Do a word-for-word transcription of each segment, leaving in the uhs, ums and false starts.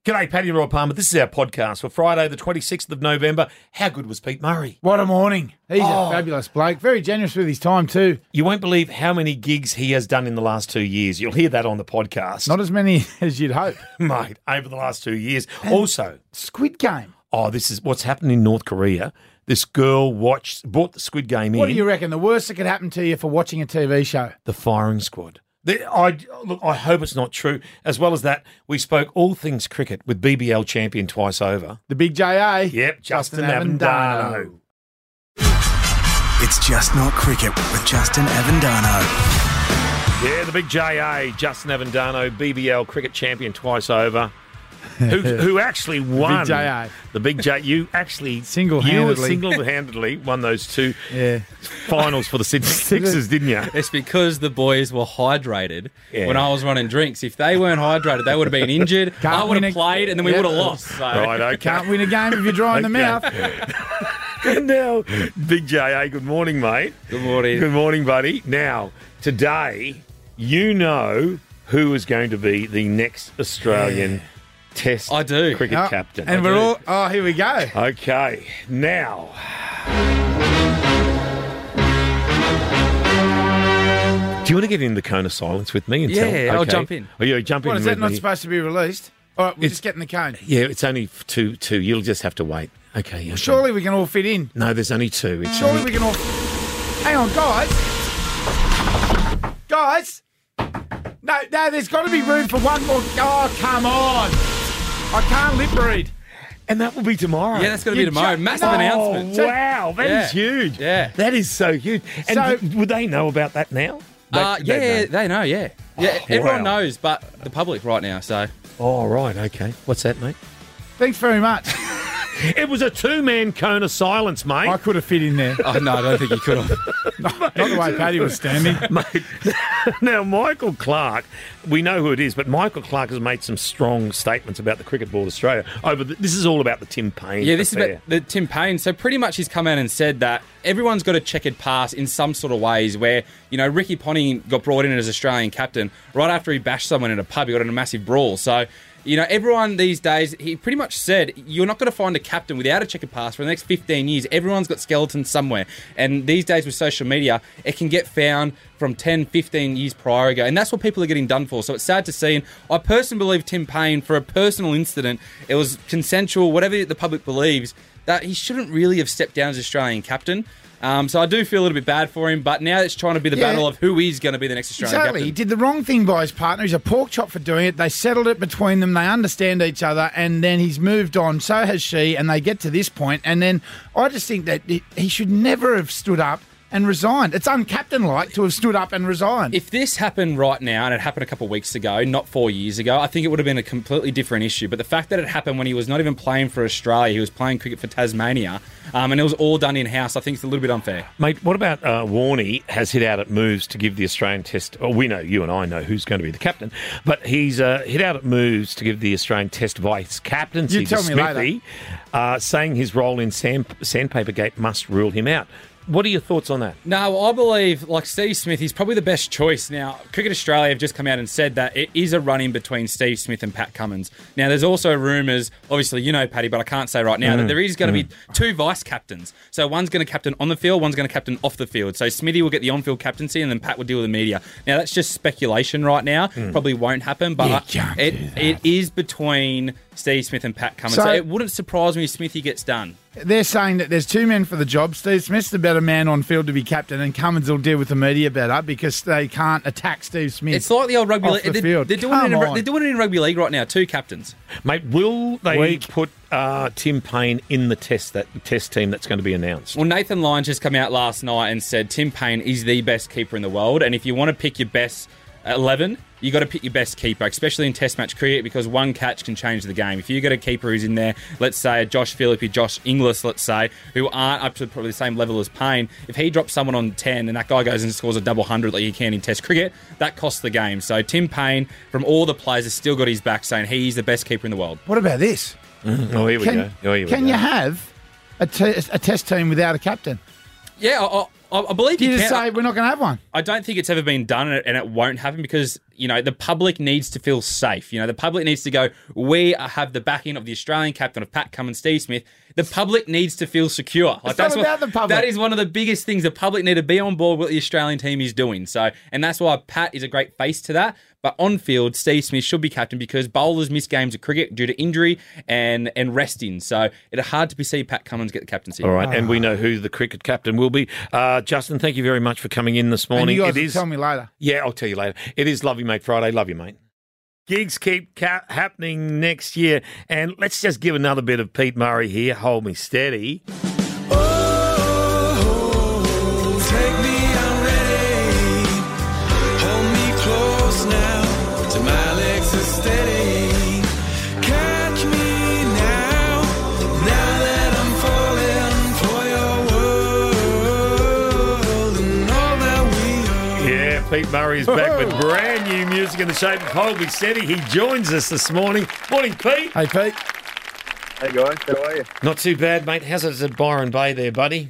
G'day, Paddy Roy Palmer. This is our podcast for Friday, the twenty-sixth of November. How good was Pete Murray? What a morning. He's Oh. a fabulous bloke. Very generous with his time too. You won't believe how many gigs he has done in the last two years. You'll hear that on the podcast. Not as many as you'd hope. Mate, over the last two years. Also, Squid Game. oh, this is what's happened in North Korea. This girl watched, brought the Squid Game in. What do you reckon? The worst that could happen to you for watching a T V show? The firing squad. The, I, look, I hope it's not true. As well as that, we spoke all things cricket with B B L champion twice over. The big J A. Yep, Justin, Justin Avendano. It's Just Not Cricket with Justin Avendano. Yeah, the big J A, Justin Avendano, B B L cricket champion twice over. who, who actually won big J A. The big J. You actually Single-handedly. you single-handedly won those two Yeah. finals for the Sydney Sixers, didn't you? It's because the boys were hydrated Yeah. when I was running drinks. If they weren't hydrated, they would have been injured. Can't I would win have a- played, and then we Yeah. would have lost. So. Right, okay. Can't win a game if you're dry in the mouth. And now, big J A, good morning, mate. Good morning. Good morning, buddy. Now, today, you know who is going to be the next Australian Test I do. cricket Oh, captain. And I we're do. all, oh, here we go. Okay, now. Do you want to get in the cone of silence with me? And Yeah, tell, I'll okay. jump in. Oh, yeah, jump What, in is with that not me. supposed to be released? All right, we'll just get in the cone. Yeah, it's only f- two, two. You'll just have to wait. Okay. okay. Surely we can all fit in. No, there's only two. It's Surely only- we can all... Hang on, guys. Guys. No, no, there's got to be room for one more. Oh, come on. I can't lip read. And that will be tomorrow. Yeah, that's going to You be tomorrow. ju- Massive No. announcement. Oh, wow, that is Yeah. huge. Yeah. That is so huge. And So- th- would they know about that now? They- Uh, they yeah, know. they know, yeah. Yeah, Oh, everyone wow. knows, but the public right now, so... Oh, right, okay. What's that, mate? Thanks very much. It was a two-man cone of silence, mate. I could have fit in there. Oh, no, I don't think you could have. Not the way Paddy was standing. Mate, now, Michael Clark, we know who it is, but Michael Clark has made some strong statements about the Cricket Board Australia. Over the, this is all about the Tim Payne Yeah, this affair. is about the Tim Payne. So pretty much he's come out and said that everyone's got a checkered past in some sort of ways where, you know, Ricky Ponting got brought in as Australian captain right after he bashed someone in a pub. He got in a massive brawl. So, you know, everyone these days, he pretty much said, you're not going to find a captain without a checkered past for the next fifteen years. Everyone's got skeletons somewhere. And these days with social media, it can get found from ten, fifteen years prior ago. And that's what people are getting done for. So it's sad to see. And I personally believe Tim Payne, for a personal incident, it was consensual, whatever the public believes, that he shouldn't really have stepped down as Australian captain. Um, so I do feel a little bit bad for him, but now it's trying to be the Yeah. battle of who is going to be the next Australian Exactly. He captain. did the wrong thing by his partner. He's a pork chop for doing it. They settled it between them. They understand each other, and then he's moved on. So has she, and they get to this point. And then I just think that he he should never have stood up and resigned. It's uncaptain-like to have stood up and resigned. If this happened right now, and it happened a couple of weeks ago, not four years ago, I think it would have been a completely different issue. But the fact that it happened when he was not even playing for Australia, he was playing cricket for Tasmania, um, and it was all done in-house, I think it's a little bit unfair. Mate, what about uh, Warney has hit out at moves to give the Australian Test... Well, we know, you and I know who's going to be the captain, but he's uh, hit out at moves to give the Australian Test vice-captaincy You tell to me Smithy, uh, saying his role in sand, Sandpaper Gate must rule him out. What are your thoughts on that? No, I believe, like Steve Smith, he's probably the best choice. Now, Cricket Australia have just come out and said that it is a run-in between Steve Smith and Pat Cummins. Now, there's also rumours, obviously you know, Paddy, but I can't say right now, Mm. that there is going to be two vice-captains. So one's going to captain on the field, one's going to captain off the field. So Smithy will get the on-field captaincy and then Pat will deal with the media. Now, that's just speculation right now. Probably won't happen, but You I- can't it, do that. it is between Steve Smith and Pat Cummins. So, So- it wouldn't surprise me if Smithy gets done. They're saying that there's two men for the job. Steve Smith's the better man on field to be captain, and Cummins will deal with the media better because they can't attack Steve Smith. It's like the old rugby Off league. the They're, field. they're doing Come it in, on. they're doing it in rugby league right now, two captains. Mate, will they Weak. put uh, Tim Payne in the test that test team that's going to be announced? Well, Nathan Lyons just come out last night and said Tim Payne is the best keeper in the world, and if you want to pick your best eleven, you got to pick your best keeper, especially in Test match cricket, because one catch can change the game. If you get a keeper who's in there, let's say Josh Phillippe, Josh Inglis, let's say, who aren't up to probably the same level as Payne, if he drops someone on ten and that guy goes and scores a double hundred like he can in Test cricket, that costs the game. So Tim Payne, from all the players, has still got his back, saying he's the best keeper in the world. What about this? Oh, here we Can, go. Oh, here we can go. you have a, te- a test team without a captain? Yeah, I, I, I, I believe You you just can. say we're not going to have one. I don't think it's ever been done, and it, and it won't happen because, you know, the public needs to feel safe. You know, the public needs to go, we have the backing of the Australian captain of Pat Cummins, Steve Smith. The public needs to feel secure. Like, It's that's not what, about the public. That is one of the biggest things. The public need to be on board with what the Australian team is doing. So, and that's why Pat is a great face to that. But on field, Steve Smith should be captain because bowlers miss games of cricket due to injury and, and resting. So it's hard to see Pat Cummins get the captaincy. All right, and we know who the cricket captain will be. Uh, Justin, thank you very much for coming in this morning. And you guys it will is, tell me later. Yeah, I'll tell you later. It is Love You Mate Friday. Love you, mate. Gigs keep ca- happening next year. And let's just give another bit of Pete Murray here. Hold me steady. Pete Murray is back with brand new music in the shape of Hold Me Steady. He joins us this morning. Morning, Pete. Hey, Pete. Hey, guys. How are you? Not too bad, mate. How's it at Byron Bay there, buddy?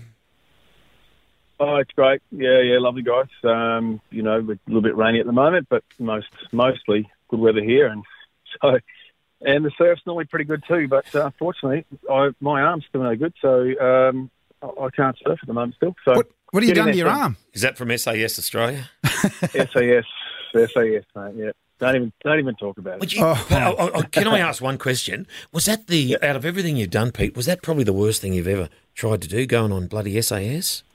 Oh, it's great. Yeah, yeah, lovely, guys. Um, you know, we're a little bit rainy at the moment, but most mostly good weather here. And so, and the surf's normally pretty good too, but uh, unfortunately, I, my arm's still no good, so um, I, I can't surf at the moment still. So. What, what have you Get in done to there, your Pete. arm? Is that from S A S Australia? S A S, S A S, mate. Yeah, don't even don't even talk about it. Would you, Oh. oh, oh, oh, can I ask one question? Was that the, out of everything you've done, Pete, was that probably the worst thing you've ever tried to do, going on bloody S A S?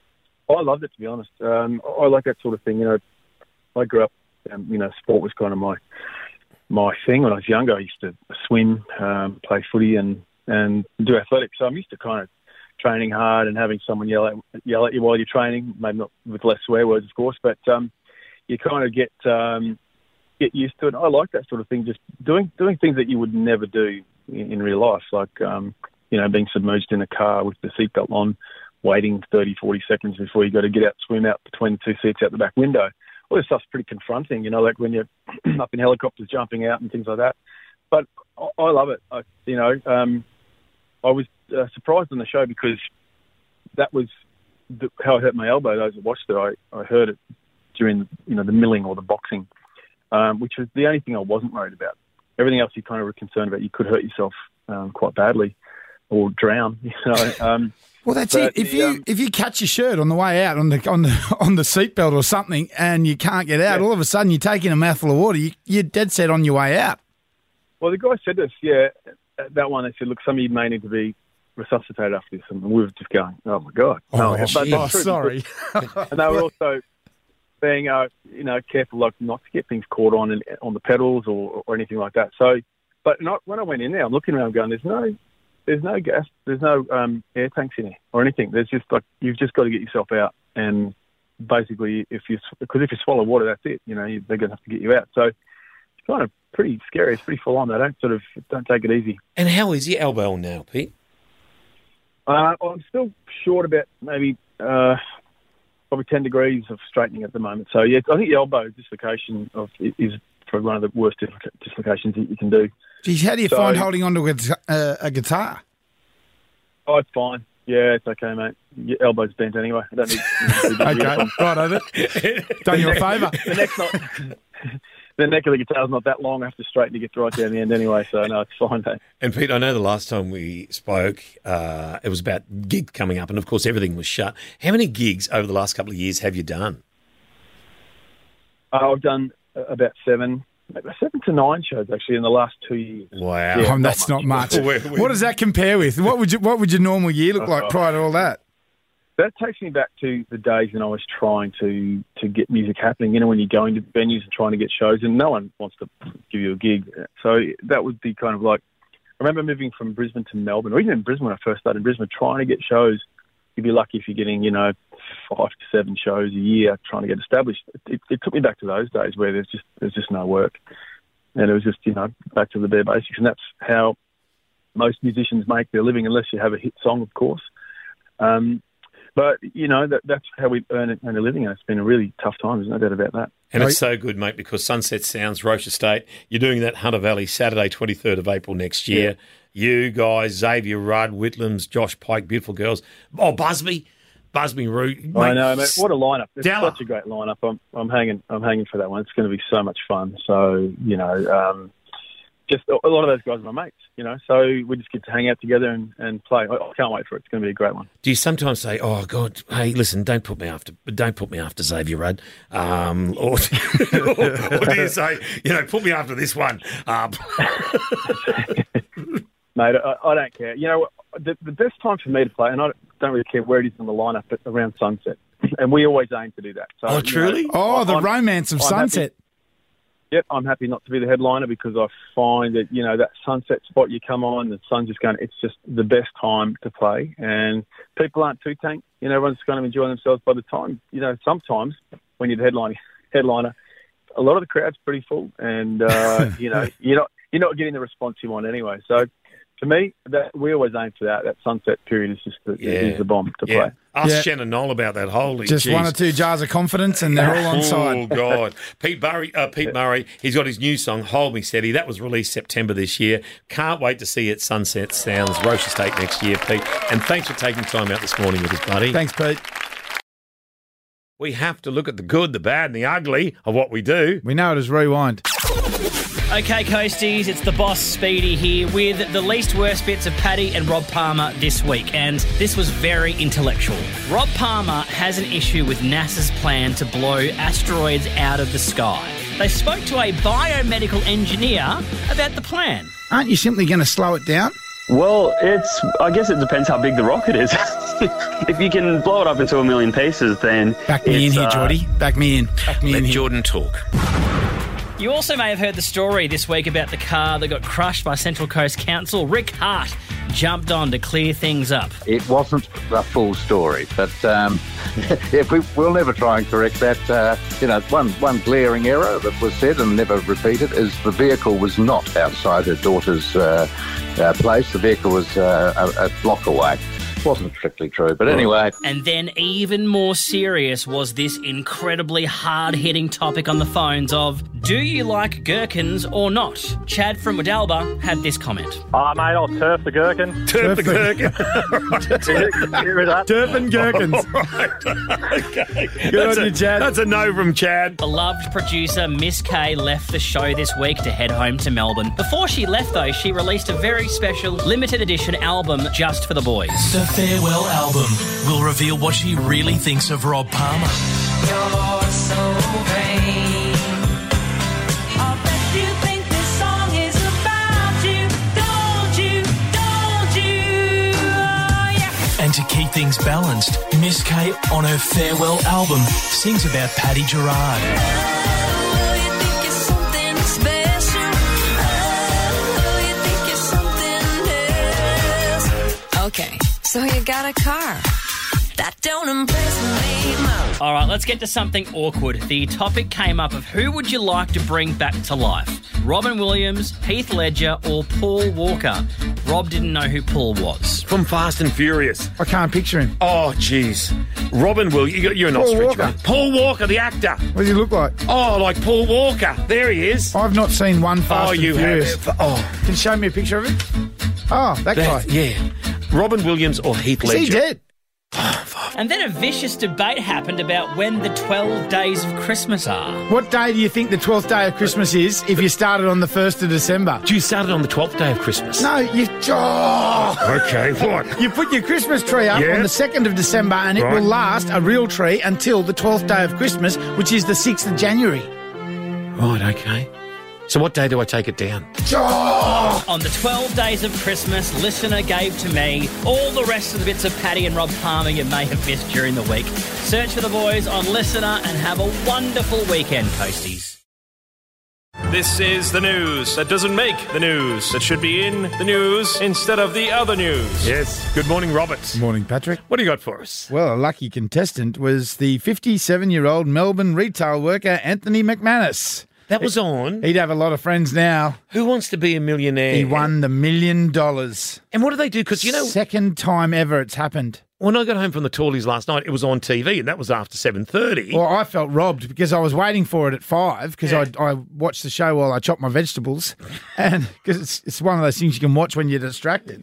I loved it, to be honest. Um, I like that sort of thing. You know, I grew up. Um, you know, sport was kind of my my thing when I was younger. I used to swim, um, play footy, and and do athletics. So I'm used to kind of training hard and having someone yell at yell at you while you're training. Maybe not with less swear words, of course, but um, you kind of get um, get used to it. I like that sort of thing. Just doing doing things that you would never do in, in real life, like um, you know, being submerged in a car with the seatbelt on, waiting thirty, forty seconds before you got to get out, swim out between the two seats out the back window. All this stuff's pretty confronting, you know, like when you're up in helicopters jumping out and things like that. But I, I love it. I, you know, um, I was uh, surprised on the show because that was the, how I hurt my elbow. Those that watched it, I, I heard it during, you know, the milling or the boxing, um, which was the only thing I wasn't worried about. Everything else you kind of were concerned about. You could hurt yourself um, quite badly or drown, you know. Um, Well, that's But it. If the, you um, if you catch your shirt on the way out on the on the on the seatbelt or something, and you can't get out, Yeah. all of a sudden you're taking a mouthful of water. You, you're dead set on your way out. Well, the guy said this, yeah, that one. They said, look, some of you may need to be resuscitated after this. And we were just going, oh, my God. Oh, but gee. that's Oh, true, sorry. because- And they were also being, uh, you know, careful like not to get things caught on in, on the pedals or, or anything like that. So, but not, when I went in there, I'm looking around going, there's no... There's no gas, there's no um, air tanks in here or anything. There's just like, you've just got to get yourself out. And basically, if you, because if you swallow water, that's it. You know, you, they're going to have to get you out. So it's kind of pretty scary. It's pretty full on. They don't sort of, don't take it easy. And how is your elbow now, Pete? Uh, I'm still short about maybe uh, probably ten degrees of straightening at the moment. So yeah, I think the elbow dislocation of is probably one of the worst disloca- dislocations that you can do. Geez, how do you So- find holding onto a, guita- uh, a guitar? Oh, it's fine. Yeah, it's okay, mate. Your elbow's bent anyway. I don't need. You know, Okay, right over. Done you a favour. The neck's not. The neck of the guitar's not that long. I have to straighten to get right down the end anyway. So no, it's fine, mate. And Pete, I know the last time we spoke, uh, it was about gig coming up, and of course everything was shut. How many gigs over the last couple of years have you done? Uh, I've done about seven, seven to nine shows actually in the last two years. Wow. Yeah. Oh, that's not much. We're- we're- What does that compare with? What would you, what would your normal year look like Uh, prior to all that? That takes me back to the days when I was trying to, to get music happening, you know, when you're going to venues and trying to get shows and no one wants to give you a gig. So that would be kind of like, I remember moving from Brisbane to Melbourne, or even in Brisbane when I first started in Brisbane, trying to get shows. You'd be lucky if you're getting, you know, five to seven shows a year trying to get established. It, it took me back to those days where there's just there's just no work. And it was just, you know, back to the bare basics. And that's how most musicians make their living, unless you have a hit song, of course. Um, but, you know, that, that's how we earn, earn a living. And it's been a really tough time. There's no doubt about that. And it's so good, mate, because Sunset Sounds, Roche Estate, you're doing that Hunter Valley Saturday, twenty-third of April next year. You guys, Xavier Rudd, Whitlam's, Josh Pike, beautiful girls. Oh, Busby. Busby Root. I know, mate. What a lineup! It's Dalla. such a great lineup. I'm, I'm hanging, I'm hanging for that one. It's going to be so much fun. So you know, um, just a lot of those guys are my mates. You know, so we just get to hang out together and, and play. I, I can't wait for it. It's going to be a great one. Do you sometimes say, "Oh God, hey, listen, don't put me after, don't put me after Xavier Rudd," um, or, or, or do you say, you know, put me after this one? Uh, Mate, I, I don't care. You know, the, the best time for me to play, and I don't really care where it is in the lineup, but around sunset. And we always aim to do that. So, oh, truly? You know, Oh, the I'm, romance of I'm sunset. Happy, yep, I'm happy not to be the headliner because I find that, you know, that sunset spot you come on, the sun's just going, it's just the best time to play. And people aren't too tank. You know, everyone's going to enjoy themselves by the time, you know, sometimes when you're the headliner, headliner a lot of the crowd's pretty full and, uh, you know, you're not, you're not getting the response you want anyway. So, to me, that we always aim for that. That sunset period is just the, Yeah. is the bomb to yeah. play. Ask Yeah. Shannon Knoll about that. Holy Just geez. one or two jars of confidence and they're all on Oh, side. God. Pete Murray, uh, Pete Murray, he's got his new song, Hold Me Steady. That was released September this year. Can't wait to see it Sunset Sounds, Roche Estate next year, Pete. And thanks for taking time out this morning with us, buddy. Thanks, Pete. We have to look at the good, the bad, and the ugly of what we do. We know it is rewind. Okay, Coasties, it's the boss Speedy here with the least worst bits of Paddy and Rob Palmer this week, and this was very intellectual. Rob Palmer has an issue with NASA's plan to blow asteroids out of the sky. They spoke to a biomedical engineer about the plan. Aren't you simply going to slow it down? Well, it's. I guess it depends how big the rocket is. If you can blow it up into a million pieces, then Back me in it's, here, uh, Geordie. Back me in. Back me in Let here. Jordan talk. You also may have heard the story this week about the car that got crushed by Central Coast Council. Rick Hart jumped on to clear things up. It wasn't a full story, but um, yeah, we, we'll never try and correct that. Uh, you know, one one glaring error that was said and never repeated is the vehicle was not outside her daughter's uh, uh, place. The vehicle was uh, a, a block away. Wasn't strictly true, but anyway. And then even more serious was this incredibly hard-hitting topic on the phones of, do you like gherkins or not? Chad from Wadalba had this comment. Oh, mate, I'll turf the gherkin. Turf the gherkin. Get rid of that. Turf and gherkins. All right. Okay. Good that's on a, you, Chad. That's a no from Chad. Beloved producer Miss Kay left the show this week to head home to Melbourne. Before she left, though, she released a very special limited edition album just for the boys. The farewell album will reveal what she really thinks of Rob Palmer. You're so vain. I bet you think this song is about you. Don't you, don't you? Oh, yeah. And to keep things balanced, Miss Kay on her farewell album sings about Paddy Gerard. Oh, you think you're something special. Oh, you think you're something else. Okay, so you got a car. That don't impress me much. All right, let's get to something awkward. The topic came up of who would you like to bring back to life? Robin Williams, Heath Ledger, or Paul Walker? Rob didn't know who Paul was. From Fast and Furious. I can't picture him. Oh, jeez. Robin Will, you- you're an Paul ostrich, Walker. mate. Paul Walker, the actor. What does he look like? Oh, like Paul Walker. There he is. I've not seen one Fast Oh, and you Furious. have. Oh, Can you show me a picture of him? Oh, that, that, guy. yeah. Robin Williams or Heath Is Ledger? he dead? And then a vicious debate happened about when the twelve days of Christmas are. What day do you think the twelfth day of Christmas is if you started on the first of December? Do you start it on the twelfth day of Christmas? No, you... Oh. Okay, what? You put your Christmas tree up Yeah. on the second of December and it Right. will last, a real tree, until the twelfth day of Christmas, which is the sixth of January. Right, okay. So what day do I take it down? On the twelve days of Christmas, listener gave to me all the rest of the bits of Paddy and Rob Palmer you may have missed during the week. Search for the boys on Listener and have a wonderful weekend, Coasties. This is the news that doesn't make the news, that should be in the news instead of the other news. Yes. Good morning, Robert. Morning, Patrick. What do you got for us? Well, a lucky contestant was the fifty-seven-year-old Melbourne retail worker Anthony McManus. That was on. He'd have a lot of friends now. Who Wants to Be a Millionaire? He won the million dollars. And what do they do? Because, you know, Second time ever it's happened. when I got home from the Tallies last night, it was on T V, and that was after seven thirty. Well, I felt robbed because I was waiting for it at five because Yeah. I, I watched the show while I chopped my vegetables, and because it's, it's one of those things you can watch when you're distracted.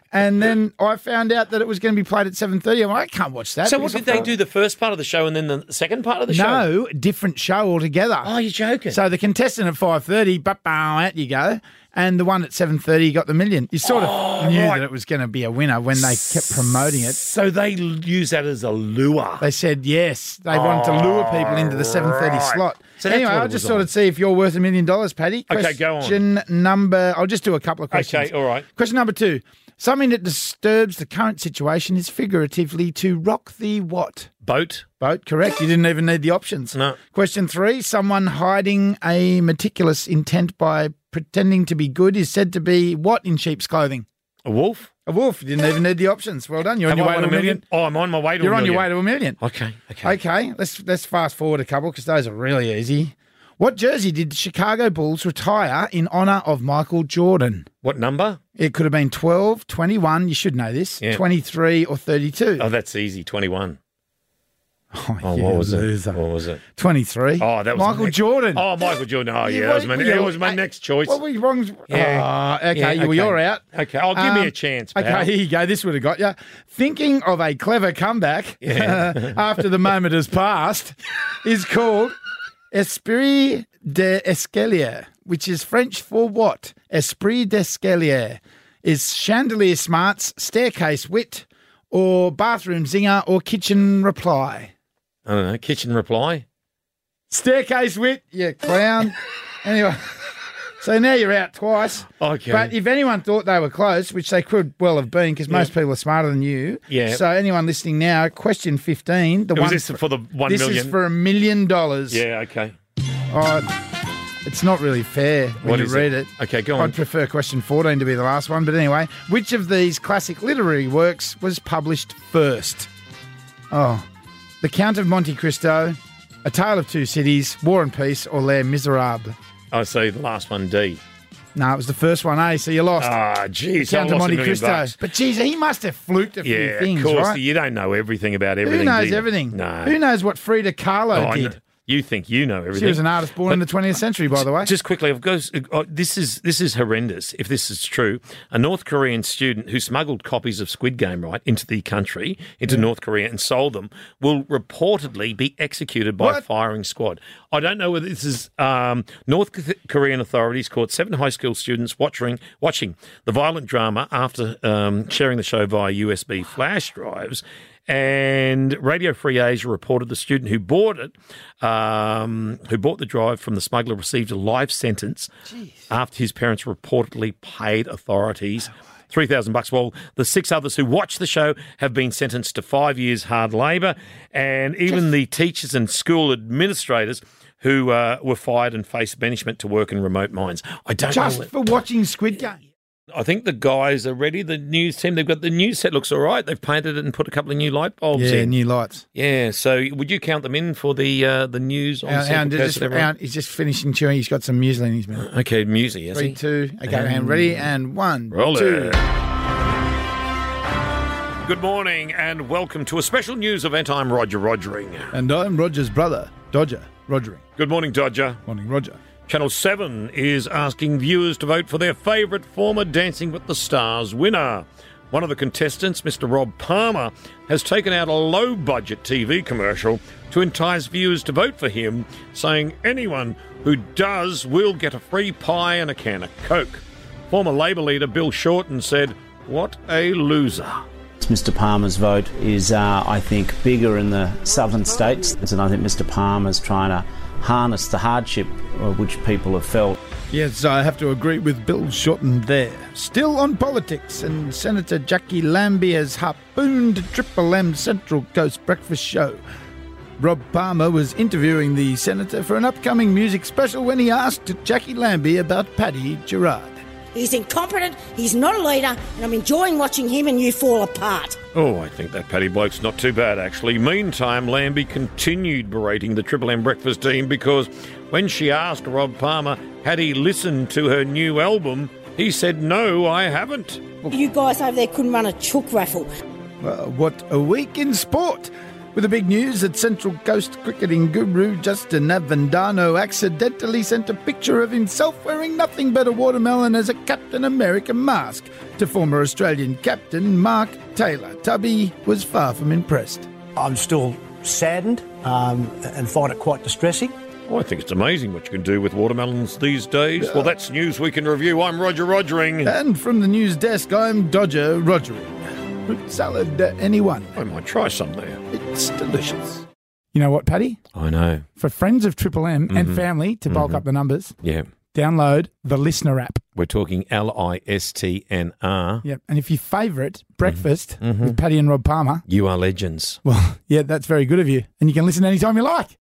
And then I found out that it was going to be played at seven thirty. I'm like, I can't watch that. So what because did I they thought- do? The first part of the show and then the second part of the show? No, different show altogether. Oh, you're joking. So the contestant at five thirty, ba out you go. And the one at seven thirty got the million. You sort of Oh, knew right. that it was going to be a winner when they kept promoting it. So they l- use that as a lure. They said yes. They wanted to lure people into the seven thirty right. slot. So that's anyway, what I it just was thought on. I'd see if you're worth a million dollars, Paddy. Okay, go on. Question number, I'll just do a couple of questions. Okay, all right. Question number two. Something that disturbs the current situation is figuratively to rock the what? Boat. Boat, correct. You didn't even need the options. No. Question three. Someone hiding a meticulous intent by pretending to be good is said to be what in sheep's clothing? A wolf? A wolf. You didn't even need the options. Well done. You're Have on your I way won to a million. Oh, I'm on my way to You're a on million. your way to a million. Okay, okay. Okay, let's let's fast forward a couple because those are really easy. What jersey did the Chicago Bulls retire in honour of Michael Jordan? What number? It could have been twelve, twenty-one, you should know this, Yeah. twenty-three or thirty-two. Oh, that's easy. twenty-one. Oh, Oh, you what was loser. it? What was it? twenty-three. Oh, that was Michael next- Jordan. Oh, Michael Jordan. Oh, yeah, Yeah, that was what- my, yeah, that was my I- next choice. What were you wrong? Yeah. Oh, okay, Yeah, you- well, okay. you're out. Okay, oh, give me Um, a chance, pal. Okay, here you go. This would have got you. Thinking of a clever comeback Yeah. after the moment has passed is called Esprit d'escalier, which is French for what? Esprit d'escalier is chandelier smarts, staircase wit, or bathroom zinger, or kitchen reply. I don't know. Kitchen reply. Staircase wit, you clown. Anyway, so now you're out twice. Okay. But if anyone thought they were close, which they could well have been, because most people are smarter than you. Yeah. So anyone listening now, question fifteen. The Was one this for the one this million? is for a million dollars. Yeah, okay. Oh, it's not really fair when What you is read it? it. Okay, go on. I'd prefer question fourteen to be the last one. But anyway, which of these classic literary works was published first? Oh, The Count of Monte Cristo, A Tale of Two Cities, War and Peace, or Les Miserables? I see the last one, D. No, it was the first one, eh? So you lost. Ah, geez, The Count I of lost a Monte million Cristo. bucks. But geez, he must have fluked a few Yeah, things, of course. right? You don't know everything about everything. Who knows do you? everything? No. Who knows what Frida Kahlo Oh, I did? know. You think you know everything. She was an artist born in the twentieth century, by the way. Just quickly, I've got, oh, this is this is horrendous. If this is true, a North Korean student who smuggled copies of Squid Game right into the country, into North Korea, and sold them, will reportedly be executed by a What? firing squad. I don't know whether this is um, North Korean authorities caught seven high school students watching watching the violent drama after um, sharing the show via U S B flash drives. And Radio Free Asia reported the student who bought it, um, who bought the drive from the smuggler, received a life sentence after his parents reportedly paid authorities three thousand bucks. While the six others who watched the show have been sentenced to five years hard labour, and even the teachers and school administrators who uh, were fired and faced banishment to work in remote mines. I don't Just know. for watching Squid Game. I think the guys are ready. The news team, they've got the news set looks all right. They've painted it and put a couple of new light bulbs Yeah, in. new lights. Yeah, so would you count them in for the uh, the news on Our, Central our, Coast just, and everyone? our, he's just finishing chewing. He's got some muesli in his mouth. Okay, music, is Three, he? two, okay, and ready, and one, Roll two. it. Good morning and welcome to a special news event. I'm Roger Rogering. And I'm Roger's brother, Dodger, Rogering. Good morning, Dodger. Morning, Roger. Channel seven is asking viewers to vote for their favourite former Dancing with the Stars winner. One of the contestants, Mister Rob Palmer, has taken out a low-budget T V commercial to entice viewers to vote for him, saying anyone who does will get a free pie and a can of Coke. Former Labor leader Bill Shorten said, "What a loser." Mister Palmer's vote is, uh, I think, bigger in the southern states, and I think Mister Palmer's trying to harness the hardship uh, which people have felt. Yes, I have to agree with Bill Shorten there. Still on politics, and Senator Jackie Lambie has harpooned Triple M Central Coast breakfast show. Rob Palmer was interviewing the senator for an upcoming music special when he asked Jackie Lambie about Paddy Gerard. He's incompetent, he's not a leader, and I'm enjoying watching him and you fall apart. Oh, I think that Paddy bloke's not too bad, actually. Meantime, Lambie continued berating the Triple M breakfast team because when she asked Rob Palmer had he listened to her new album, he said, "No, I haven't." You guys over there couldn't run a chook raffle. Well, what a week in sport. With the big news that Central Coast cricketing guru Justin Avendano accidentally sent a picture of himself wearing nothing but a watermelon as a Captain America mask to former Australian captain Mark Taylor. Tubby was far from impressed. I'm still saddened um, and find it quite distressing. I think it's amazing what you can do with watermelons these days. Well, that's News Week in Review. I'm Roger Rogering. And from the news desk, I'm Dodger Rogering. Fruit salad, uh, anyone? I might try some there. It's delicious. You know what, Paddy? I know. For friends of Triple M Mm-hmm. and family to bulk Mhm. up the numbers, Yeah. download the Listener app. We're talking L I S T N R. Yep. And if you favourite Breakfast Mhm. with Paddy and Rob Palmer, You are legends. well, yeah, that's very good of you. And you can listen anytime you like.